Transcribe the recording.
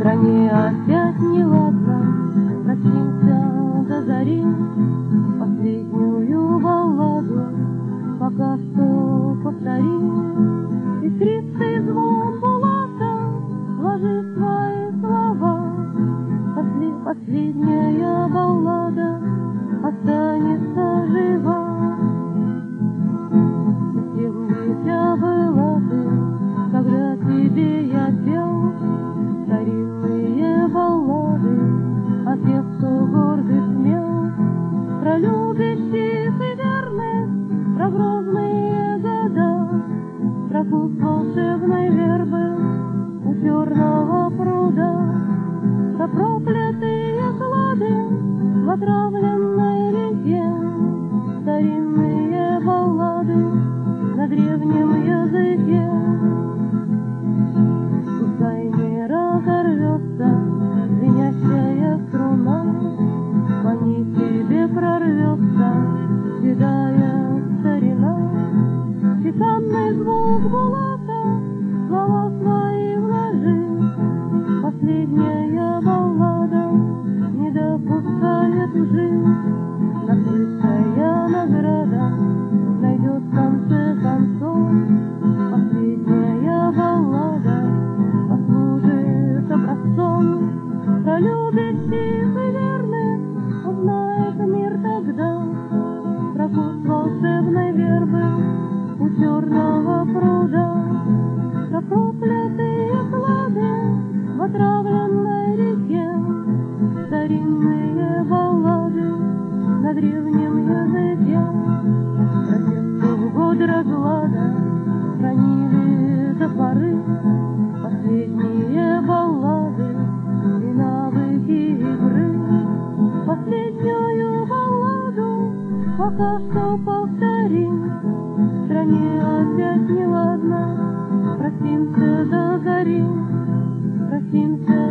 стране опять неладно, просимся до зари. Последнюю балладу пока что повтори. Искристый звон булата ложит свои слова. Последняя баллада останется жива. Всем дитя была ты, когда тебе я пел старинные баллады, о тех, кто гордый смел, про любящих и верных, про грозные года, про вкус волшебной вербы у черного пруда, про проклятые клады в отравленной реке, старинные баллады на древнем языке. Пускай не разорвется звенящая струна, по ней тебе прорвется седая старина. Чеканный звук булата слова свои вложи. Последняя баллада не допускает лжи. Наслышая награда найдет в конце концов. Последняя баллада послужит образцом. Про любящих и верных узнает мир тогда. Про вкус волшебной вербы у черного пруда, про проклятые клады в отравленной реке, старинные баллады на древнем языке. Про тех, кто в год разлада хранили до поры последние баллады и навыки игры. Последнюю балладу пока что повторим. В стране опять неладно, просимся до зари, просимся